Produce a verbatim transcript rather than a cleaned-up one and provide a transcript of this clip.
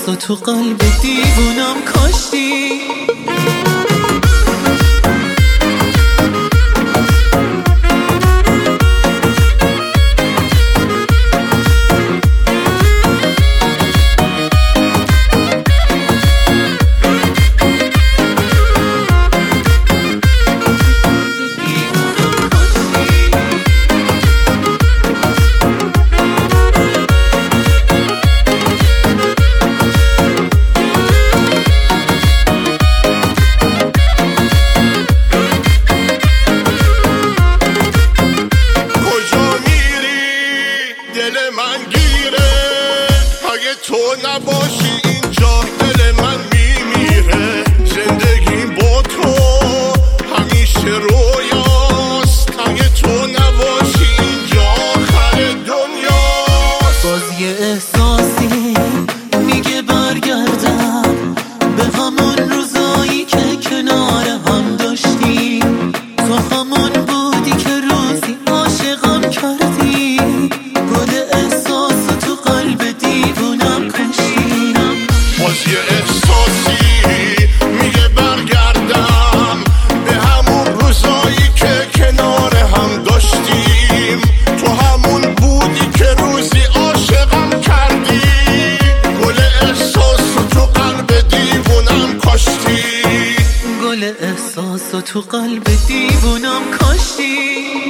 و تو قلب دیوونم کاشتی. تو نباشی اینجا دل من میمیره. زندگی با تو همیشه رویاست. اگه تو نباشی اینجا آخر دنیاست. باز یه احساسی میگه برگردم به همون روزایی که کنار هم داشتیم. تو همون بودی که روزی عاشقم کردی. گل احساس تو قلب دیوونم کاشتی. باز یه احساسی میگه برگردم به همون روزایی که کنار هم داشتیم. تو همون بودی که روزی عاشقم کردی. گل احساس تو قلب دیوونم کاشتی. گل احساس تو قلب دیوونم کاشتی.